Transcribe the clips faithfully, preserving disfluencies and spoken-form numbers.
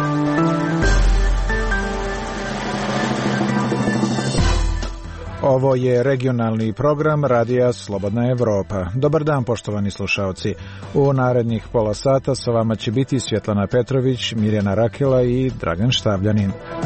Ovo je regionalni program Radija Slobodna Evropa. Dobar dan, poštovani slušaoci. U narednih pola sata sa vama će biti Svjetlana Petrović, Mirjana Rakela i Dragan Štavljanin.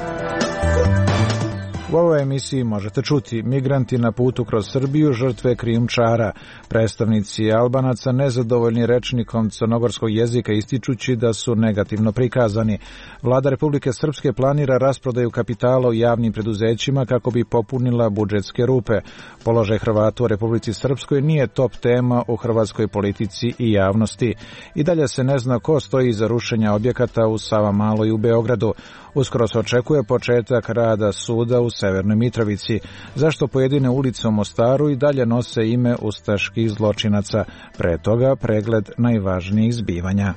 U ovoj emisiji možete čuti: migranti na putu kroz Srbiju, žrtve krijumčara, predstavnici Albanaca nezadovoljni rečnikom crnogorskog jezika ističući da su negativno prikazani. Vlada Republike Srpske planira rasprodaju kapitala u javnim preduzećima kako bi popunila budžetske rupe. Položaj Hrvata u Republici Srpskoj nije top tema u hrvatskoj politici i javnosti. I dalje se ne zna ko stoji iza rušenja objekata u Savamaloj u Beogradu. Uskoro se očekuje početak rada suda u Severnoj Mitrovici. Zašto pojedine ulice u Mostaru i dalje nose ime ustaških zločinaca? Pre toga pregled najvažnijih zbivanja.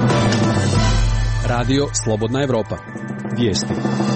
Radio Slobodna Evropa. Vijesti.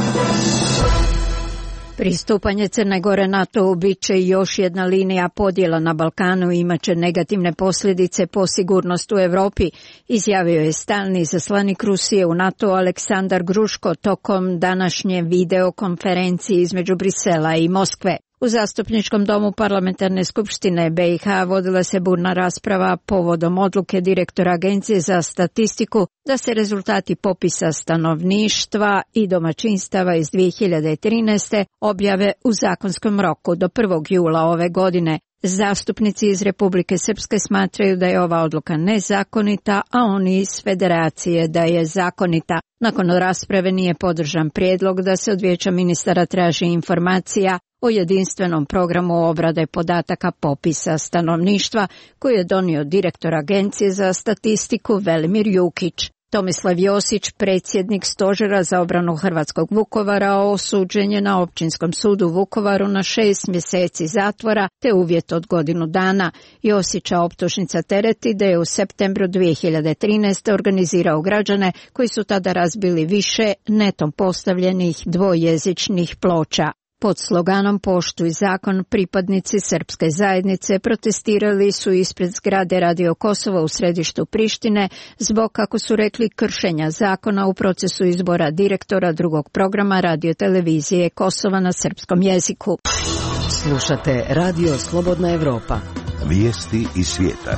Pristupanje Crne Gore NATO-u bit će još jedna linija podjela na Balkanu i imaće negativne posljedice po sigurnost u Europi, izjavio je stalni izaslanik Rusije u NATO Aleksandar Gruško tokom današnje videokonferencije između Brisela i Moskve. U Zastupničkom domu Parlamentarne skupštine be i ha vodila se burna rasprava povodom odluke direktora Agencije za statistiku da se rezultati popisa stanovništva i domaćinstava iz dvije hiljade trinaeste. objave u zakonskom roku do prvog jula ove godine. Zastupnici iz Republike Srpske smatraju da je ova odluka nezakonita, a oni iz Federacije da je zakonita. Nakon rasprave nije podržan prijedlog da se od Vijeća ministara traži informacija o jedinstvenom programu obrade podataka popisa stanovništva koji je donio direktor Agencije za statistiku Velimir Jukić. Tomislav Josić, predsjednik Stožera za obranu hrvatskog Vukovara, osuđen je na Općinskom sudu u Vukovaru na šest mjeseci zatvora te uvjet od godinu dana. Josića optužnica tereti da je u septembru dvije hiljade trinaeste. organizirao građane koji su tada razbili više netom postavljenih dvojezičnih ploča. Pod sloganom Poštuj zakon pripadnici srpske zajednice protestirali su ispred zgrade Radio Kosova u središtu Prištine zbog, kako su rekli, kršenja zakona u procesu izbora direktora drugog programa radiotelevizije Kosova na srpskom jeziku. Slušate Radio Slobodna Evropa. Vijesti iz svijeta.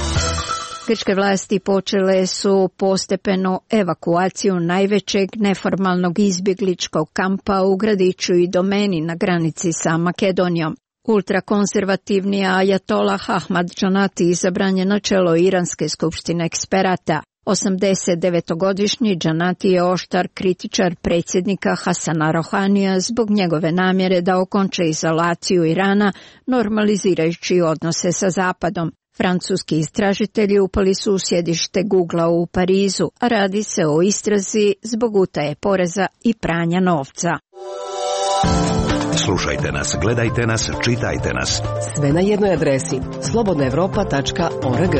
Grčke vlasti počele su postepenu evakuaciju najvećeg neformalnog izbjegličkog kampa u gradiću i domeni na granici sa Makedonijom. Ultrakonzervativni ajatolah Ahmad Džanati izabran je na čelo Iranske skupštine eksperata. osamdesetdevetogodišnji Džanati je oštar kritičar predsjednika Hasana Rohanija zbog njegove namjere da okonča izolaciju Irana, normalizirajući odnose sa Zapadom. Francuski istražitelji upali su u sjedište Googlea u Parizu, a radi se o istrazi zbog utaje poreza i pranja novca. Slušajte nas, gledajte nas, čitajte nas. Sve na jednoj adresi slobodna evropa tačka org.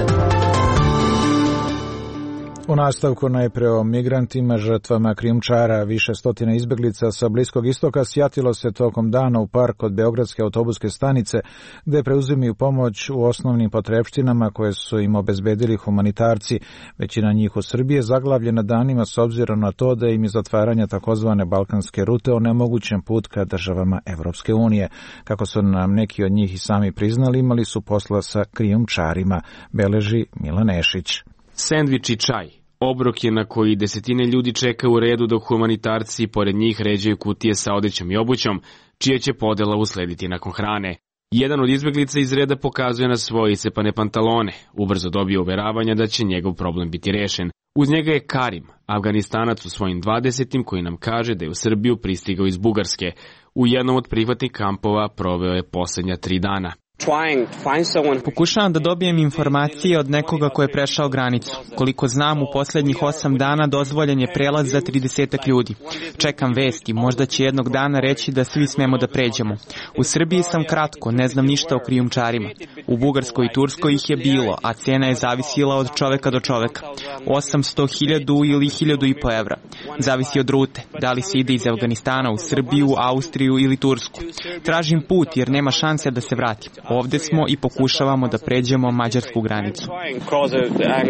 U nastavku najprije o migrantima, žrtvama krijumčara. Više stotina izbjeglica sa Bliskog istoka sjatilo se tokom dana u park kod Beogradske autobuske stanice, gdje preuzimaju pomoć u osnovnim potrepštinama koje su im obezbedili humanitarci. Većina njih u Srbiji je zaglavljena danima s obzirom na to da im je zatvaranje takozvane balkanske rute onemogućen put ka državama Evropske unije. Kako su nam neki od njih i sami priznali, imali su posla sa krijumčarima, beleži Milan Nešić. Sendvič i čaj. Obrok je na koji desetine ljudi čeka u redu dok humanitarci pored njih ređaju kutije sa odećom i obućom, čija će podela uslediti nakon hrane. Jedan od izbjeglica iz reda pokazuje na svoje iscepane pantalone. Ubrzo dobije uveravanja da će njegov problem biti rešen. Uz njega je Karim, Afganistanac u svojim dvadesetim, koji nam kaže da je u Srbiju pristigao iz Bugarske. U jednom od prihvatnih kampova proveo je posljednja tri dana. Pokušavam da dobijem informacije od nekoga ko je prešao granicu. Koliko znam, u posljednjih osam dana dozvoljen je prelaz za tridesetak ljudi. Čekam vesti, možda će jednog dana reći da svi smemo da pređemo. U Srbiji sam kratko, ne znam ništa o krijumčarima. U Bugarskoj i Turskoj ih je bilo, a cena je zavisila od čoveka do čoveka. osamsto hiljada ili hiljadu i po evra. Zavisi od rute, da li se ide iz Afganistana u Srbiju, Austriju ili Tursku. Tražim put jer nema šanse da se vratim. Ovdje smo i pokušavamo da pređemo mađarsku granicu.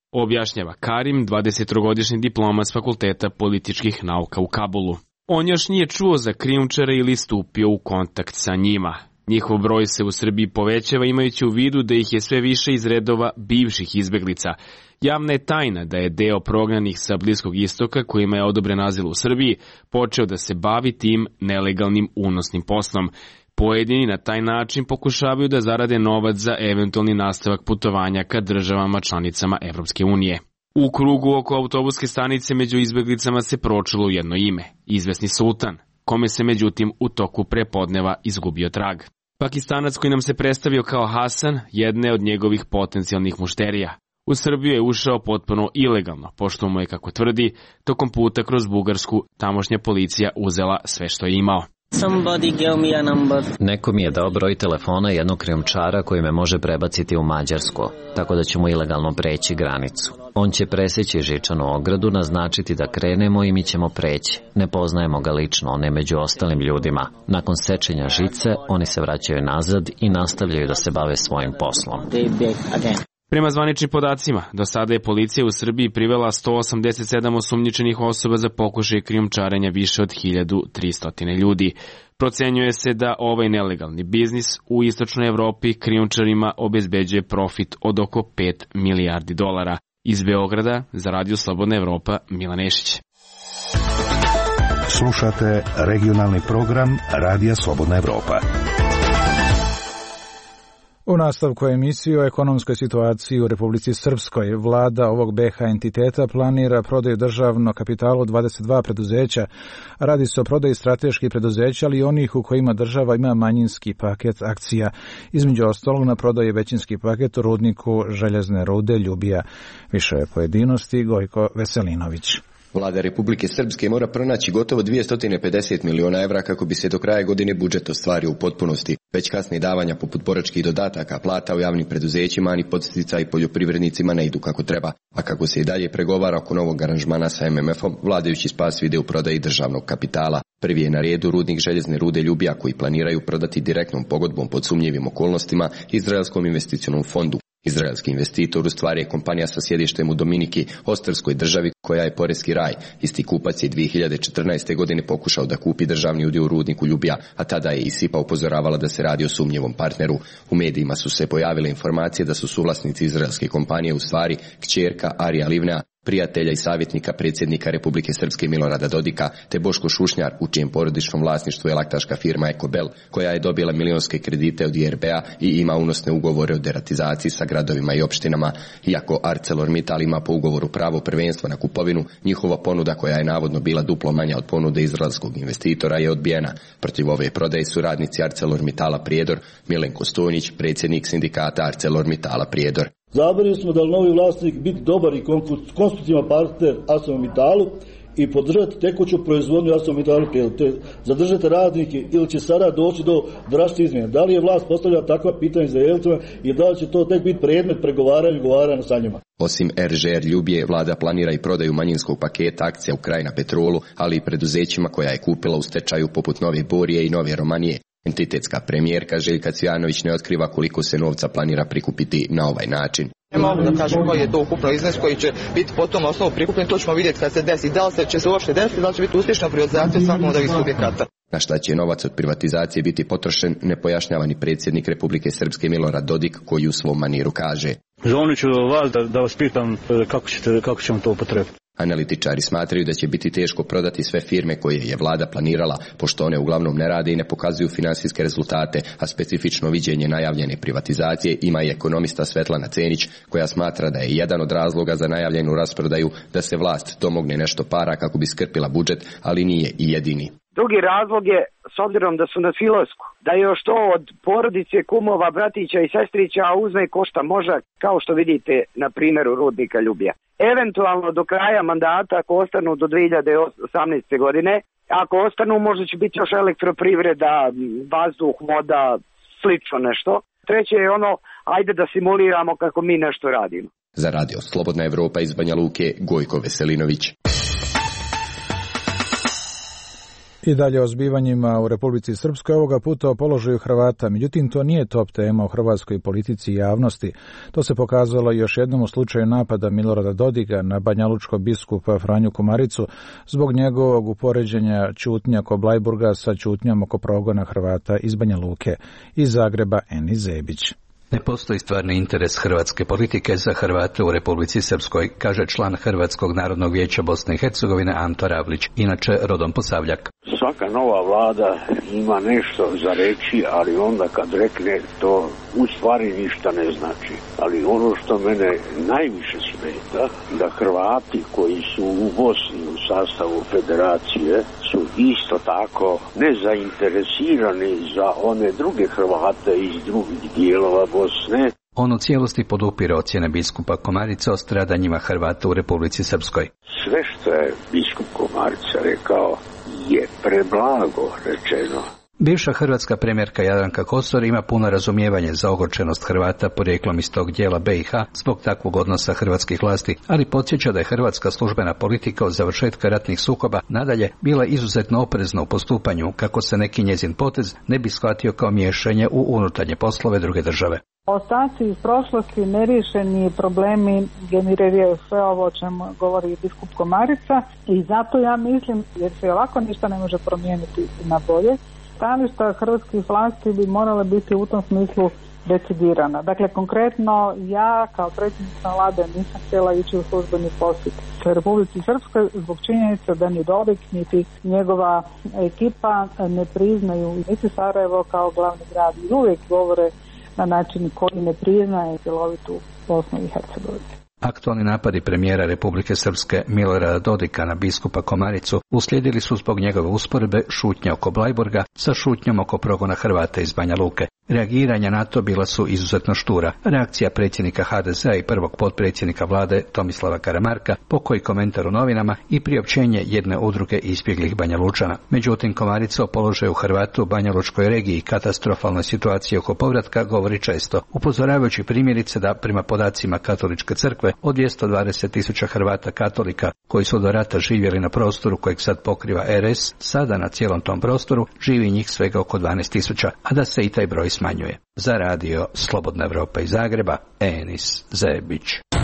objašnjava Karim, dvadesettrogodišnji diplomat s Fakulteta političkih nauka u Kabulu. On još nije čuo za krijumčare ili stupio u kontakt sa njima. Njihov broj se u Srbiji povećava imajući u vidu da ih je sve više iz redova bivših izbeglica. Javna je tajna da je deo prognanih sa Bliskog istoka, kojima je odobren azil u Srbiji, počeo da se bavi tim nelegalnim unosnim poslom. Pojedini na taj način pokušavaju da zarade novac za eventualni nastavak putovanja ka državama članicama Evropske unije. U krugu oko autobuske stanice među izbeglicama se pročulo jedno ime, izvesni Sultan, kome se međutim u toku prepodneva izgubio trag. Pakistanac koji nam se predstavio kao Hasan, jedne od njegovih potencijalnih mušterija. U Srbiju je ušao potpuno ilegalno, pošto mu je, kako tvrdi, tokom puta kroz Bugarsku tamošnja policija uzela sve što je imao. Neko mi je dao broj telefona jednog krijumčara koji me može prebaciti u Mađarsku, tako da ćemo ilegalno preći granicu. On će preseći žičanu ogradu, naznačiti da krenemo i mi ćemo preći. Ne poznajemo ga lično, on je među ostalim ljudima. Nakon sečenja žice, oni se vraćaju nazad i nastavljaju da se bave svojim poslom. Prema zvaničnim podacima, do sada je policija u Srbiji privela sto osamdeset sedam osumnjičenih osoba za pokušaj krijumčarenja više od hiljadu tristo ljudi. Procenjuje se da ovaj nelegalni biznis u istočnoj Evropi krijumčarima obezbeđuje profit od oko pet milijardi dolara. Iz Beograda za Radio Slobodna Evropa, Milan Nešić. Slušate regionalni program Radija Slobodna Evropa. U nastavku emisije o ekonomskoj situaciji u Republici Srpskoj, vlada ovog be ha entiteta planira prodaju državnog kapitala dvadeset dva preduzeća. Radi se o prodaji strateških preduzeća, ali i onih u kojima država ima manjinski paket akcija. Između ostalog na prodaju većinski paket u rudniku željezne rude Ljubija. Više pojedinosti Gojko Veselinović. Vlada Republike Srpske mora pronaći gotovo dvjesto pedeset miliona evra kako bi se do kraja godine budžet ostvario u potpunosti. Već kasnije davanja poput boračkih dodataka, plata u javnim preduzećima, ani podsticaj poljoprivrednicima ne idu kako treba. A kako se i dalje pregovara oko novog aranžmana sa em em efom, vladajući spas vide u prodaji državnog kapitala. Prvi je na redu rudnik željezne rude Ljubija koji planiraju prodati direktnom pogodbom pod sumnjivim okolnostima Izraelskom investicionom fondu. Izraelski investitor u stvari je kompanija sa sjedištem u Dominiki, ostrvskoj državi koja je poreski raj. Isti kupac je dvije hiljade četrnaeste. godine pokušao da kupi državni udio u rudniku Ljubija, a tada je i S I P A upozoravala da se radi o sumnjivom partneru. U medijima su se pojavile informacije da su suvlasnici izraelske kompanije u stvari kćerka Arija Livnea, prijatelja i savjetnika predsjednika Republike Srpske Milorada Dodika, te Boško Šušnjar, u čijem porodičnom vlasništvu je laktaška firma Ekobel, koja je dobila milionske kredite od I R B A i ima unosne ugovore o deratizaciji sa gradovima i opštinama. Iako ArcelorMittal ima po ugovoru pravo prvenstva na kupovinu, njihova ponuda, koja je navodno bila duplo manja od ponude izraelskog investitora, je odbijena. Protiv ove prodaje su radnici ArcelorMittala Prijedor, Milenko Stojnić, predsjednik sindikata ArcelorMittala Prijedor. Zabrali smo da li novi vlasnik biti dobar i konstruktivan partner ArcelorMittalu i podržati tekuću proizvodnju ArcelorMittalu, te zadržati radnike ili će sada doći do drastičnih izmjena. Da li je vlast postavlja takva pitanja Izraelcima i da li će to tek biti predmet pregovaranja i ugovaranja sa njima? Osim er žé er Ljubije, vlada planira i prodaju manjinskog paketa akcija u Krajina Petrolu, ali i preduzećima koja je kupila u stečaju poput Nove Borije i Nove Romanije. Entitetska premijerka Željka Cvijanović ne otkriva koliko se novca planira prikupiti na ovaj način. Ne mogu da kažem koji je to ukupno iznos koji će biti po tom osnovu prikupljen, to ćemo vidjeti kad se desi. Da li se će se uopšte desiti, da li će biti uspješna privatizacija svakog od ovih subjekata. Na šta će novac od privatizacije biti potrošen, ne pojašnjava ni predsjednik Republike Srpske Milorad Dodik, koji u svom maniru kaže. Zvonit ću vas da, da vas pitam kako, ćete, kako ćemo to upotrebiti. Analitičari smatraju da će biti teško prodati sve firme koje je vlada planirala, pošto one uglavnom ne rade i ne pokazuju finansijske rezultate, a specifično viđenje najavljene privatizacije ima i ekonomista Svetlana Cenić, koja smatra da je jedan od razloga za najavljenu rasprodaju da se vlast domogne nešto para kako bi skrpila budžet, ali nije i jedini. Drugi razlog je, s obzirom da su na filosku, da još to od porodice, kumova, bratića i sestrića uzme košta možda, kao što vidite na primjeru rudnika Ljubija. Eventualno do kraja mandata, ako ostanu do dvije hiljade osamnaeste. godine, ako ostanu možda će biti još elektroprivreda, vazduh, voda, slično nešto. Treće je ono, ajde da simuliramo kako mi nešto radimo. Za Radio Slobodna Evropa iz Banja Luke, Gojko Veselinović. I dalje o zbivanjima u Republici Srpskoj, ovoga puta o položaju Hrvata. Međutim, to nije top tema u hrvatskoj politici i javnosti. To se pokazalo još jednom u slučaju napada Milorada Dodiga na banjalučkog biskupa Franju Komaricu zbog njegovog upoređenja ćutnja oko Blajburga sa ćutnjom oko progona Hrvata iz Banja Luke. Iz Zagreba Enis Zebić. Ne postoji stvarni interes hrvatske politike za Hrvate u Republici Srpskoj, kaže član Hrvatskog narodnog vijeća Bosne i Hercegovine Anto Ravlić, inače rodom Posavljak. Svaka nova vlada ima nešto za reći, ali onda kad rekne to u stvari ništa ne znači. Ali ono što mene najviše smeta, da Hrvati koji su u Bosni u sastavu federacije su isto tako nezainteresirani za one druge Hrvate iz drugih dijelova Bosne. On u cijelosti podupire ocjene biskupa Komarica o stradanjima Hrvata u Republici Srpskoj. Sve što je biskup Komarica rekao je preblago rečeno. Bivša hrvatska premijerka Jadranka Kosor ima puno razumijevanje za ogorčenost Hrvata porijeklom iz tog dijela B i H zbog takvog odnosa hrvatskih vlasti, ali podsjeća da je hrvatska službena politika od završetka ratnih sukoba nadalje bila izuzetno oprezna u postupanju, kako se neki njezin potez ne bi shvatio kao miješanje u unutarnje poslove druge države. Ostaci iz prošlosti, neriješeni problemi generiraju sve ovo o čemu govori biskup Komarica i zato ja mislim, jer se ovako ništa ne može promijeniti na bolje, stajališta hrvatskih vlasti bi morale biti u tom smislu decidirana. Dakle, konkretno ja kao predsjednica vlade nisam htjela ići u službeni posjet u Republici Srpskoj zbog činjenice da ni Dodik niti njegova ekipa ne priznaju niti Sarajevo kao glavni grad i uvijek govore na način koji ne priznaje cjelovitu Bosnu i Hercegovinu. Aktualni napadi premijera Republike Srpske Milorada Dodika na biskupa Komaricu uslijedili su zbog njegove usporedbe šutnje oko Blajburga sa šutnjom oko progona Hrvata iz Banja Luke. Reagiranja na to bila su izuzetno štura. Reakcija predsjednika H D Z-a i prvog potpredsjednika vlade Tomislava Karamarka, pokoji komentar u novinama i priopćenje jedne udruge izbjeglih Banja Lučana. Međutim, Komarica o položaju Hrvata u Banja Lučkoj regiji i katastrofalnoj situaciji oko povratka govori često, upozoravajući primjerice da prema podacima Katoličke crkve od dvjesto dvadeset tisuća Hrvata katolika koji su do rata živjeli na prostoru kojeg sad pokriva R S, sada na cijelom tom prostoru živi njih svega oko dvanaest tisuća, a da se i taj broj smanjuje. Za radio Slobodna Evropa iz Zagreba, Enis Zebić.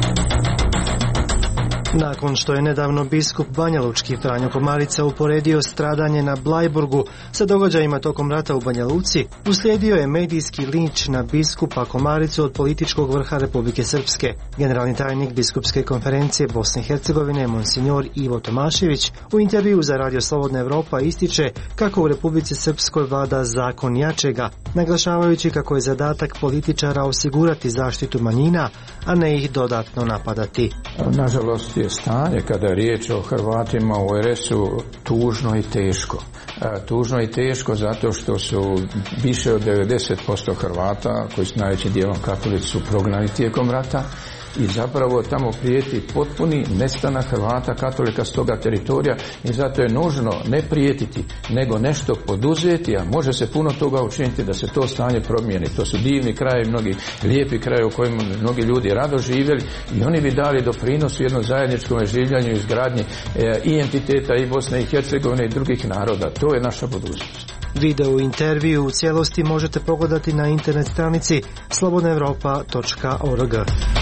Nakon što je nedavno biskup banjalučki Franjo Komarica uporedio stradanje na Blajburgu sa događajima tokom rata u Banja Luci, uslijedio je medijski linč na biskupa Komaricu od političkog vrha Republike Srpske. Generalni tajnik biskupske konferencije Bosne i Hercegovine, monsignor Ivo Tomašević, u intervju za radio Slobodna Evropa ističe kako u Republici Srpskoj vlada zakon jačega, naglašavajući kako je zadatak političara osigurati zaštitu manjina, a ne ih dodatno napadati. Nažalost je stanje kada je riječ o Hrvatima u R S-u tužno i teško. E, tužno i teško zato što su više od devedeset posto Hrvata, koji su najvećim dijelom katolici, su prognani tijekom rata i zapravo tamo prijeti potpuni nestanak Hrvata katolika s toga teritorija i zato je nužno ne prijetiti, nego nešto poduzeti, a može se puno toga učiniti da se to stanje promijeni. To su divni krajevi, mnogi lijepi krajevi u kojima mnogi ljudi rado živjeli i oni bi dali doprinos u jednom zajedničkom življanju i izgradnji e, i entiteta i Bosne i Hercegovine i drugih naroda. To je naša budućnost. Video intervju u cijelosti možete pogledati na internet stranici slobodna evropa točka org.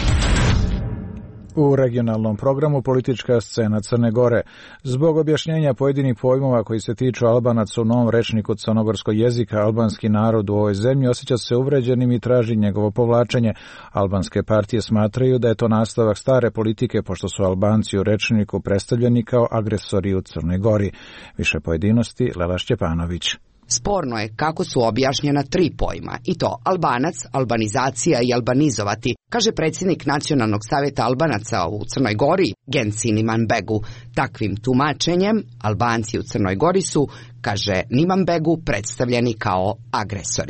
U regionalnom programu politička scena Crne Gore. Zbog objašnjenja pojedinih pojmova koji se tiču Albanaca u novom rečniku crnogorskog jezika, albanski narod u ovoj zemlji osjeća se uvređenim i traži njegovo povlačenje. Albanske partije smatraju da je to nastavak stare politike, pošto su Albanci u rečniku predstavljeni kao agresori u Crnoj Gori. Više pojedinosti Lela Šćepanović. Sporno je kako su objašnjena tri pojma, i to Albanac, albanizacija i albanizovati, kaže predsjednik Nacionalnog savjeta Albanaca u Crnoj Gori, Genci Nimanbegu. Takvim tumačenjem, Albanci u Crnoj Gori su, kaže Nimanbegu, predstavljeni kao agresori.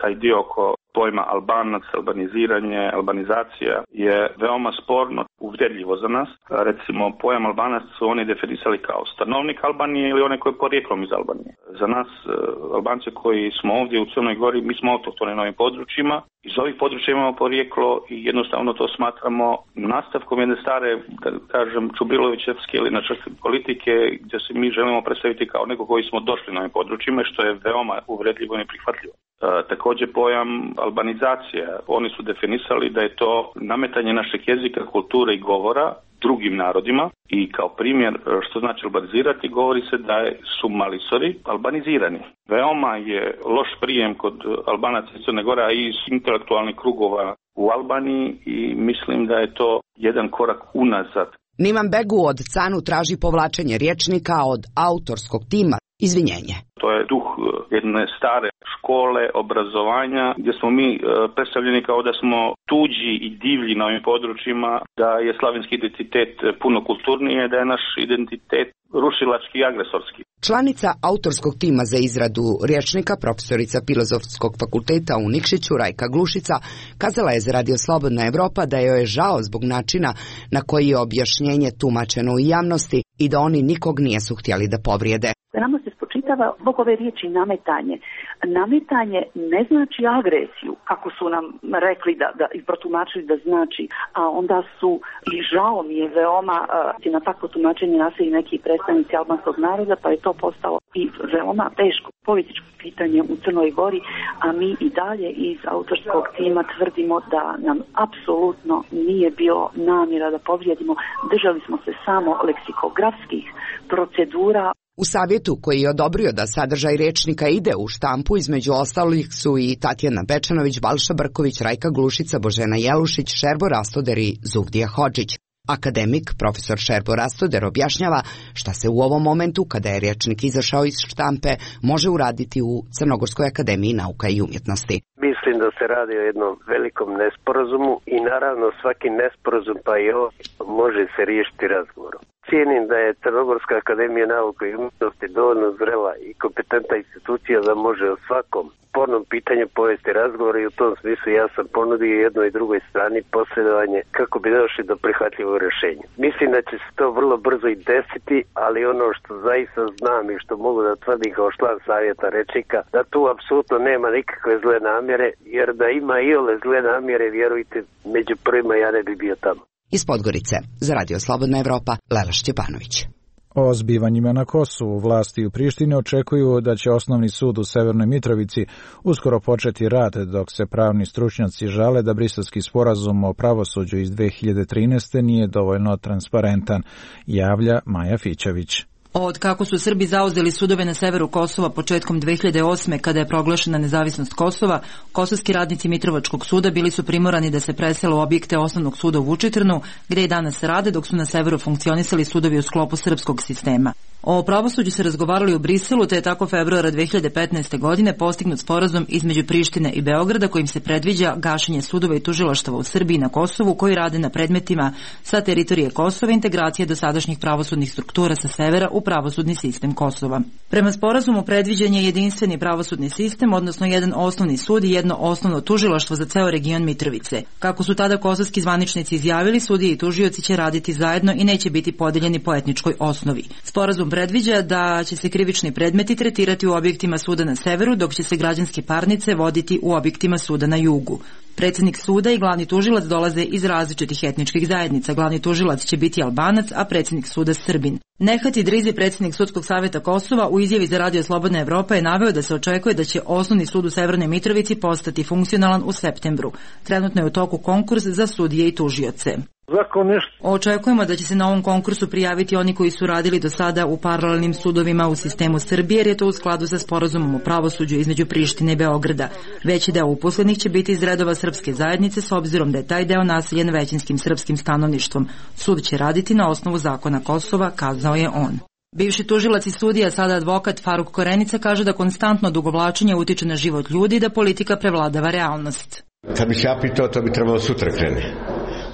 taj dio oko pojma Albanac, albaniziranje, albanizacija je veoma sporno, uvredljivo za nas. Recimo, pojam Albanac su oni definisali kao stanovnik Albanije ili onaj koji je porijeklom iz Albanije. Za nas, Albance koji smo ovdje u Crnoj Gori, mi smo autohtoni na ovim područjima. Iz ovih područja imamo porijeklo i jednostavno to smatramo nastavkom jedne stare, da kažem, Čubrilovićevske ili načrtne politike, gdje se mi želimo predstaviti kao neko koji smo došli na ovim područjima, što je veoma uvredljivo i neprihvatljivo. E, također pojam albanizacija. Oni su definisali da je to nametanje našeg jezika, kulture i govora drugim narodima i kao primjer što znači albanizirati govori se da su malisori albanizirani. Veoma je loš prijem kod Albanaca iz Crne Gore i iz intelektualnih krugova u Albaniji i mislim da je to jedan korak unazad. Niman Begu od Canu traži povlačenje rječnika od autorskog tima izvinjenje. To je duh jedne stare škole, obrazovanja, gdje smo mi predstavljeni kao da smo tuđi i divlji na ovim područjima, da je slavenski identitet puno kulturnije, da je naš identitet rušilački i agresorski. Članica autorskog tima za izradu rječnika, profesorica Filozofskog fakulteta u Nikšiću, Rajka Glušica, kazala je za Radio Slobodna Evropa da joj je žao zbog načina na koji je objašnjenje tumačeno u javnosti i da oni nikog nijesu htjeli da povrijede. Nama se spočitava zbog ove riječi nametanje. Nametanje ne znači agresiju, kako su nam rekli da, da i protumačili da znači, a onda su, i žao mi je veoma, uh, na takvo tumačenje naseli neki predstavnici albanskog naroda, pa je to postalo i veoma teško političko pitanje u Crnoj Gori, a mi i dalje iz autorskog tima tvrdimo da nam apsolutno nije bilo namjera da povrijedimo, držali smo se samo leksikografskih procedura. U savjetu koji je odobrio da sadržaj rječnika ide u štampu između ostalih su i Tatjana Bečanović, Balša Brković, Rajka Glušica, Božena Jelušić, Šerbo Rastoder i Zuvdija Hodžić. Akademik, profesor Šerbo Rastoder, objašnjava šta se u ovom momentu, kada je rječnik izašao iz štampe, može uraditi u Crnogorskoj akademiji nauka i umjetnosti. Mislim da se radi o jednom velikom nesporazumu i naravno svaki nesporazum, pa i ovo, može se riješiti razgovorom. Cijenim da je Crnogorska akademija nauka i umjetnosti dovoljno zrela i kompetentna institucija da može o svakom spornom pitanju povesti razgovor i u tom smislu ja sam ponudio jednoj i drugoj strani posredovanje kako bi došli do prihvatljivog rješenja. Mislim da će se to vrlo brzo i desiti, ali ono što zaista znam i što mogu da tvrdim kao član savjeta rečnika, da tu apsolutno nema nikakve zle namjere, jer da ima i ole zle namjere, vjerujte, među prvima ja ne bi bio tamo. Iz Podgorice, za Radio Slobodna Evropa, Lela Šćepanović. O zbivanjima na Kosovu vlasti u Prištini očekuju da će Osnovni sud u Severnoj Mitrovici uskoro početi rad, dok se pravni stručnjaci žale da briselski sporazum o pravosuđu iz dve hiljade trinaeste. nije dovoljno transparentan, javlja Maja Fićević. Od kako su Srbi zauzeli sudove na severu Kosova početkom dve hiljade osme. kada je proglašena nezavisnost Kosova, kosovski radnici Mitrovačkog suda bili su primorani da se presele u objekte Osnovnog suda u Vučitrnu, gdje i danas rade, dok su na severu funkcionisali sudovi u sklopu srpskog sistema. O pravosuđu se razgovarali u Briselu, te je tako februara dve hiljade petnaeste. godine postignut sporazum između Prištine i Beograda kojim se predviđa gašenje sudova i tužilaštava u Srbiji na Kosovu koji rade na predmetima sa teritorije Kosova i integracije dosadašnjih pravosudnih struktura sa severa u pravosudni sistem Kosova. Prema sporazumu predviđen je jedinstveni pravosudni sistem, odnosno jedan osnovni sud i jedno osnovno tužilaštvo za ceo region Mitrovice. Kako su tada kosovski zvaničnici izjavili, sudije i tužioci će raditi zajedno i neće biti podeljeni po etničkoj osnovi. Sporazum predviđa da će se krivični predmeti tretirati u objektima suda na severu, dok će se građanske parnice voditi u objektima suda na jugu. Predsjednik suda i glavni tužilac dolaze iz različitih etničkih zajednica. Glavni tužilac će biti Albanac, a predsjednik suda Srbin. Nehat Idrizi, predsjednik Sudskog savjeta Kosova, u izjavi za Radio Slobodna Evropa je naveo da se očekuje da će Osnovni sud u Severnoj Mitrovici postati funkcionalan u septembru. Trenutno je u toku konkurs za sudije i tužioce. Očekujemo da će se na ovom konkursu prijaviti oni koji su radili do sada u paralelnim sudovima u sistemu Srbije, jer je to u skladu sa sporazumom o pravosuđu između Prištine i Beograda. Veći deo uposlenih će biti iz redova srpske zajednice, s obzirom da je taj deo naseljen većinskim srpskim stanovništvom. Sud će raditi na osnovu zakona Kosova, kazao je on. Bivši tužilac i sudija, sada advokat Faruk Korenica, kaže da konstantno odugovlačenje utiče na život ljudi i da politika prevladava realnost. Kad bih ja pitao, to bi trebalo sutra krene.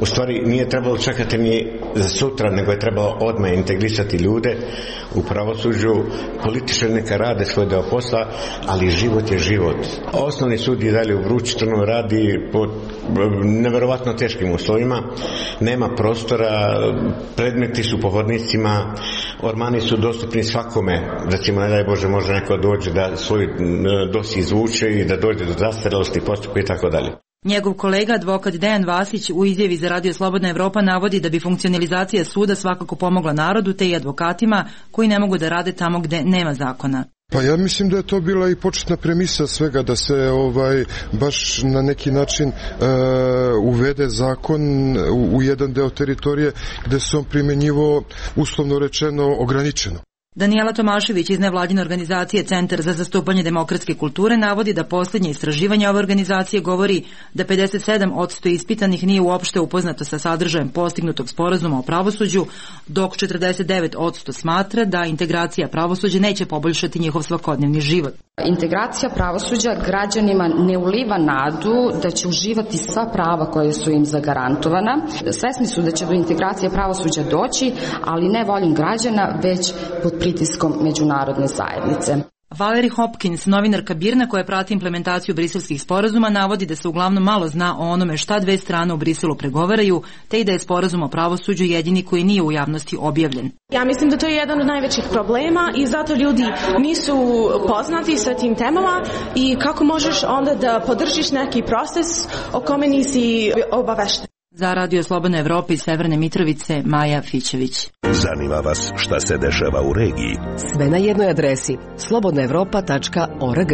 U stvari nije trebalo čekati ni za sutra, nego je trebalo odmah integrisati ljude u pravosuđu. Političari neka rade svoj deo posla, ali život je život. Osnovni sud je dalje u Vučitrnu, radi pod neverovatno teškim uslovima, nema prostora, predmeti su po hodnicima, ormani su dostupni svakome, recimo ne daj Bože može neko dođe da svoj dos izvuče i da dođe do zastarelosti postupka i tako dalje. Njegov kolega, advokat Dejan Vasić, u izjavi za Radio Slobodna Evropa navodi da bi funkcionalizacija suda svakako pomogla narodu te i advokatima koji ne mogu da rade tamo gde nema zakona. Pa ja mislim da je to bila i početna premisa svega, da se ovaj baš na neki način e, uvede zakon u, u jedan deo teritorije gde se on primjenjivo, uslovno rečeno, ograničeno. Danijela Tomašević iz nevladine organizacije Centar za zastupanje demokratske kulture navodi da posljednje istraživanje ove organizacije govori da pedeset sedam posto ispitanih nije uopšte upoznato sa sadržajem postignutog sporazuma o pravosuđu, dok četrdeset devet posto smatra da integracija pravosuđa neće poboljšati njihov svakodnevni život. Integracija pravosuđa građanima ne uliva nadu da će uživati sva prava koje su im zagarantovana. Svesni su da će do integracije pravosuđa doći, ali ne voljom građana, već pod pritiskom međunarodne zajednice. Valerie Hopkins, novinarka Birna koja prati implementaciju briselskih sporazuma, navodi da se uglavnom malo zna o onome šta dve strane u Briselu pregovaraju, te i da je sporazum o pravosuđu jedini koji nije u javnosti objavljen. Ja mislim da to je jedan od najvećih problema i zato ljudi nisu poznati sa tim temama i kako možeš onda da podržiš neki proces o kome nisi obavešten. Za Radio Slobodna Evropa iz Severne Mitrovice, Maja Fićević. Zanima vas šta se dešava u regiji? Sve na jednoj adresi slobodna evropa tačka org.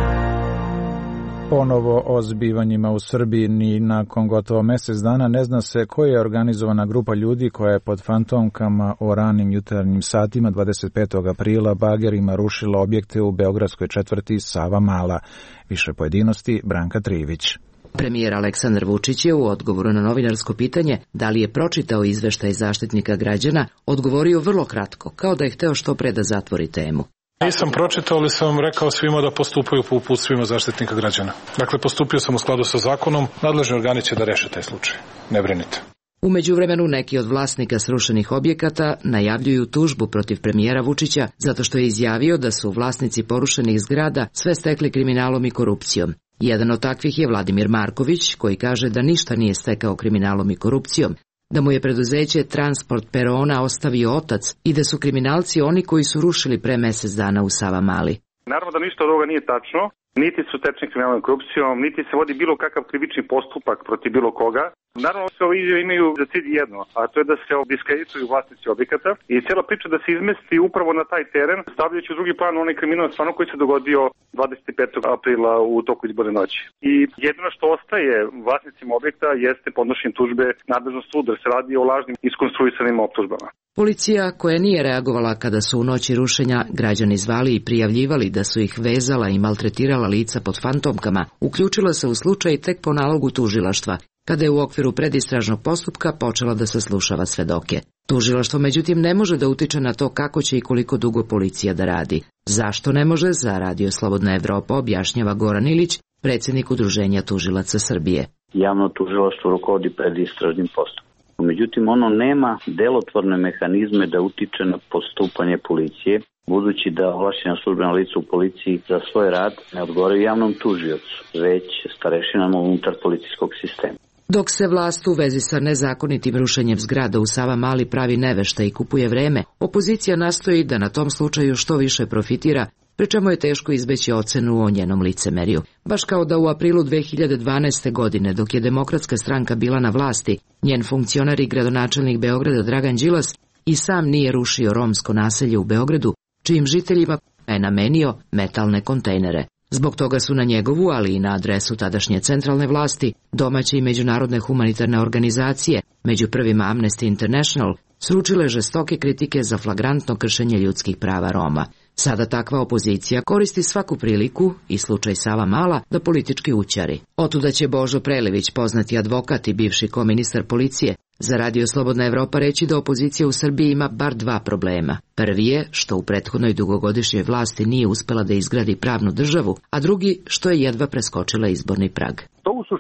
Ponovo o zbivanjima u Srbiji ni nakon gotovo mjesec dana ne zna se koja je organizovana grupa ljudi koja je pod fantomkama o ranim jutarnjim satima dvadeset petog aprila bagerima rušila objekte u beogradskoj četvrti Sava Mala. Više pojedinosti Branka Trivić. Premijer Aleksandar Vučić je u odgovoru na novinarsko pitanje da li je pročitao izveštaj Zaštitnika građana odgovorio vrlo kratko, kao da je hteo što pre da zatvori temu. Nisam pročitao, ali sam rekao svima da postupaju po uputstvima Zaštitnika građana. Dakle, postupio sam u skladu sa zakonom, nadležni organi će da reše taj slučaj. Ne brinite. U međuvremenu neki od vlasnika srušenih objekata najavljuju tužbu protiv premijera Vučića zato što je izjavio da su vlasnici porušenih zgrada sve stekli kriminalom i korupcijom. Jedan od takvih je Vladimir Marković, koji kaže da ništa nije stekao kriminalom i korupcijom, da mu je preduzeće Transport Perona ostavio otac i da su kriminalci oni koji su rušili pre mesec dana u Savamali. Naravno da ništa od ovoga nije tačno, niti su tečni kriminalnom korupcijom, niti se vodi bilo kakav krivični postupak protiv bilo koga. Naravno sve ove izjave imaju za cilj jedno, a to je da se diskredituju vlasnici objekata i cijela priča da se izmesti upravo na taj teren, stavljajući u drugi plan onaj kriminal stvarno koji se dogodio dvadeset petog aprila u toku izborne noći. I jedino što ostaje vlasnicima objekta jeste podnošenje tužbe nadležnog suda, jer se radi o lažnim iskonstruisanim optužbama. Policija, koja nije reagovala kada su u noći rušenja građani zvali i prijavljivali da su ih vezala i maltretirala lica pod fantomkama, uključila se u slučaj tek po nalogu tužilaštva, kada je u okviru predistražnog postupka počela da saslušava svedoke. Tužilaštvo međutim ne može da utiče na to kako će i koliko dugo policija da radi. Zašto ne može, za Radio Slobodna Evropa objašnjava Goran Ilić, predsjednik Udruženja tužilaca Srbije. Javno tužilaštvo rukovodi predistražnim postupkom. Međutim, ono nema delotvorne mehanizme da utiče na postupanje policije, budući da ovlašćena službena lica u policiji za svoj rad ne odgovaraju javnom tužiocu, već starešinama unutar policijskog sistema. Dok se vlast u vezi sa nezakonitim rušenjem zgrada u Savamali pravi nevešta i kupuje vreme, opozicija nastoji da na tom slučaju što više profitira, pri čemu je teško izbeći ocenu o njenom licemerju. Baš kao da u aprilu dve hiljade dvanaeste. godine, dok je Demokratska stranka bila na vlasti, njen funkcionar i gradonačelnik Beograda Dragan Đilas i sam nije rušio romsko naselje u Beogradu, čijim žiteljima je namenio metalne kontejnere. Zbog toga su na njegovu, ali i na adresu tadašnje centralne vlasti, domaće i međunarodne humanitarne organizacije, među prvima Amnesty International, sručile žestoke kritike za flagrantno kršenje ljudskih prava Roma. Sada takva opozicija koristi svaku priliku, i slučaj Savamala, da politički ućari. Otuda će Božo Prelević, poznati advokat i bivši koministar policije, za Radio Slobodna Evropa reći da opozicija u Srbiji ima bar dva problema. Prvi je što u prethodnoj dugogodišnjoj vlasti nije uspela da izgradi pravnu državu, a drugi što je jedva preskočila izborni prag. To u suštini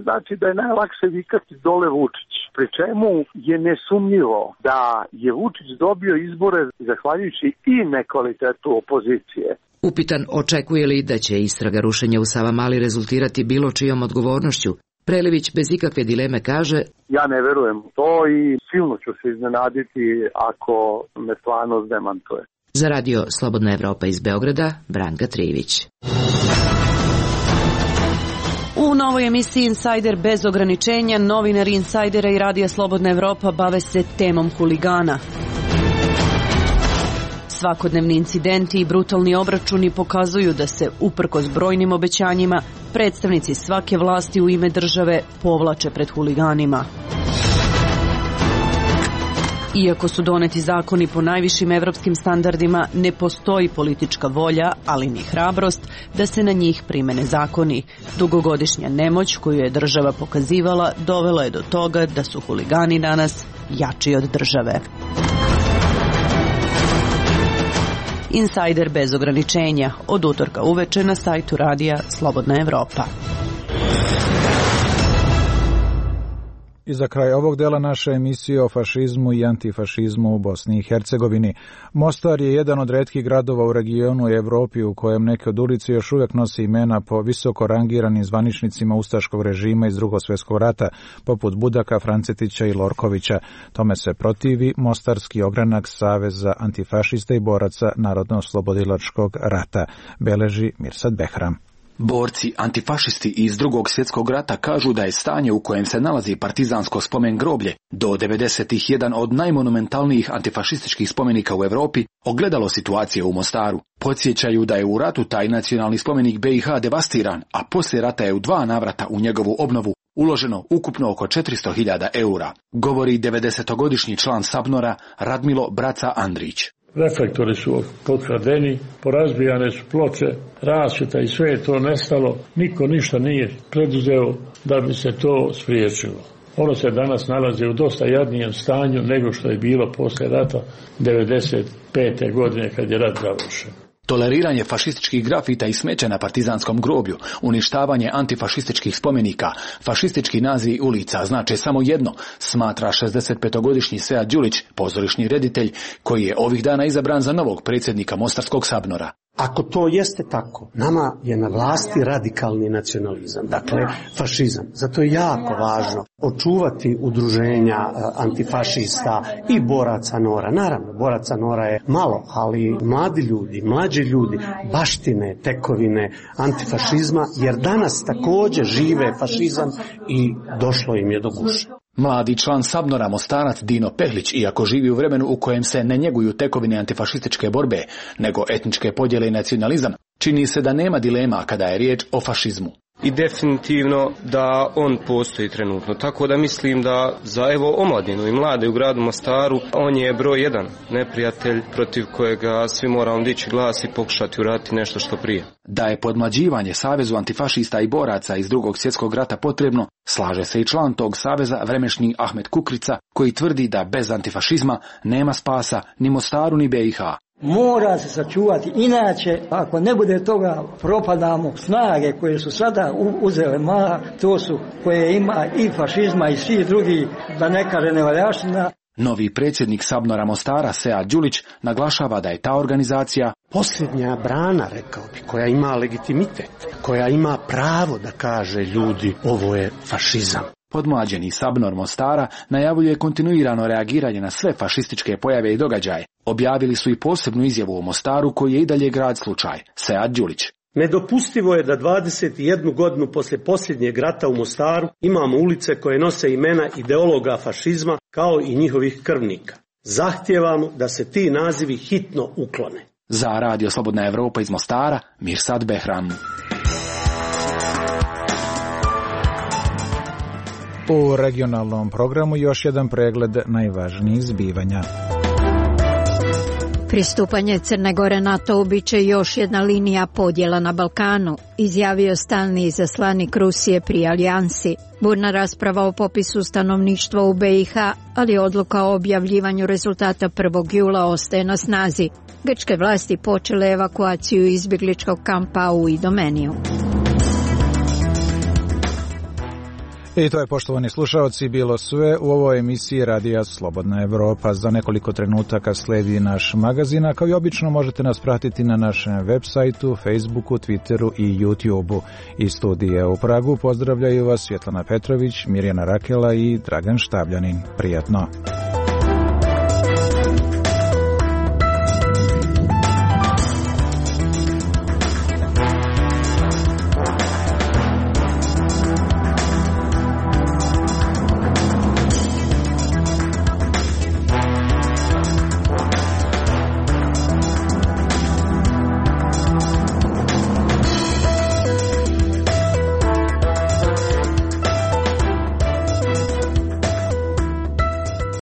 znači da je najlakše vikati dole Vučić. Pri čemu je nesumnjivo da je Vučić dobio izbore zahvaljujući i nekvalitetu opozicije. Upitan očekuje li da će istraga rušenja u Savamali rezultirati bilo čijom odgovornošću, Prelević bez ikakve dileme kaže: ja ne verujem u to i silno ću se iznenaditi ako me stvarnost demantuje. Za radio Slobodna Evropa iz Beograda, Branka Trivić. U novoj emisiji Insider bez ograničenja, novinari Insajdera i radija Slobodna Evropa bave se temom huligana. Svakodnevni incidenti i brutalni obračuni pokazuju da se, uprkos brojnim obećanjima, predstavnici svake vlasti u ime države povlače pred huliganima. Iako su doneti zakoni po najvišim evropskim standardima, ne postoji politička volja, ali ni hrabrost, da se na njih primene zakoni. Dugogodišnja nemoć koju je država pokazivala dovela je do toga da su huligani danas jači od države. Insider bez ograničenja, od utorka uveče na sajtu radija Slobodna Evropa. I za kraj ovog dela naše emisije o fašizmu i antifašizmu u Bosni i Hercegovini. Mostar je jedan od retkih gradova u regionu i Evropi u kojem neke od ulice još uvijek nosi imena po visoko rangiranim zvaničnicima ustaškog režima iz Drugog svjetskog rata, poput Budaka, Francetića i Lorkovića. Tome se protivi Mostarski ogranak Saveza antifašista i boraca Narodno-oslobodilačkog rata, beleži Mirsad Behram. Borci antifašisti iz Drugog svjetskog rata kažu da je stanje u kojem se nalazi partizansko spomen groblje do devedesetih jedan od najmonumentalnijih antifašističkih spomenika u Europi, ogledalo situacije u Mostaru. Podsjećaju da je u ratu taj nacionalni spomenik B i H devastiran, a poslije rata je u dva navrata u njegovu obnovu uloženo ukupno oko četiristo hiljada eura, govori devedesetogodišnji član Sabnora Radmilo Braca Andrić. Reflektori su potkradeni, porazbijane su ploče, rasvjeta i sve je to nestalo. Niko ništa nije preduzeo da bi se to spriječilo. Ono se danas nalazi u dosta jadnijem stanju nego što je bilo poslije rata devedeset pete godine kad je rat završen. Toleriranje fašističkih grafita i smeća na partizanskom groblju, uništavanje antifašističkih spomenika, fašistički nazivi ulica znače samo jedno, smatra šezdesetpetogodišnji Sead Đulić, pozorišni reditelj, koji je ovih dana izabran za novog predsjednika Mostarskog Sabnora. Ako to jeste tako, nama je na vlasti radikalni nacionalizam, dakle fašizam. Zato je jako važno očuvati udruženja antifašista i boraca Nora. Naravno, boraca Nora je malo, ali mladi ljudi, mlađi ljudi baštine tekovine antifašizma, jer danas također žive fašizam i došlo im je do guše. Mladi član Sabnora Mostarac Dino Pehlić, iako živi u vremenu u kojem se ne njeguju tekovine antifašističke borbe, nego etničke podjele i nacionalizam, čini se da nema dilema kada je riječ o fašizmu. I definitivno da on postoji trenutno. Tako da mislim da za evo omladinu i mlade u gradu Mostaru on je broj jedan neprijatelj protiv kojega svi moramo dići glas i pokušati uraditi nešto što prije. Da je podmlađivanje Savezu antifašista i boraca iz Drugog svjetskog rata potrebno, slaže se i član tog saveza vremešni Ahmet Kukrica, koji tvrdi da bez antifašizma nema spasa ni Mostaru ni B i H. Mora se sačuvati, inače ako ne bude toga propadamo. Snage koje su sada uzele maha, to su koje ima i fašizma i svi drugi, da ne kaže nevaljaština. Novi predsjednik Sabnora Mostara Sead Đulić naglašava da je ta organizacija posljednja brana, rekao bi, koja ima legitimitet, koja ima pravo da kaže ljudi ovo je fašizam. Podmlađeni Sabnor Mostara najavljuje kontinuirano reagiranje na sve fašističke pojave i događaje. Objavili su i posebnu izjavu o Mostaru koji je i dalje grad slučaj. Sead Đulić. Nedopustivo je da dvadeset jednu godinu poslije posljednjeg rata u Mostaru imamo ulice koje nose imena ideologa fašizma kao i njihovih krvnika. Zahtijevamo da se ti nazivi hitno uklone. Za radio Slobodna Evropa iz Mostara, Mirsad Behram. U regionalnom programu još jedan pregled najvažnijih zbivanja. Pristupanje Crne Gore NATO-u bit će još jedna linija podjela na Balkanu, izjavio stalni izaslanik Rusije pri alijansi. Burna rasprava o popisu stanovništva u B i H, ali odluka o objavljivanju rezultata prvog jula ostaje na snazi. Grčke vlasti počele evakuaciju izbjegličkog kampa u Idomeniju. I to je, poštovani slušalci, bilo sve u ovoj emisiji Radija Slobodna Evropa. Za nekoliko trenutaka sledi naš magazin, a kao i obično možete nas pratiti na našem web sajtu, Facebooku, Twitteru i YouTubeu. Iz studija u Pragu pozdravljaju vas Svjetlana Petrović, Mirjana Rakela i Dragan Štabljanin. Prijatno.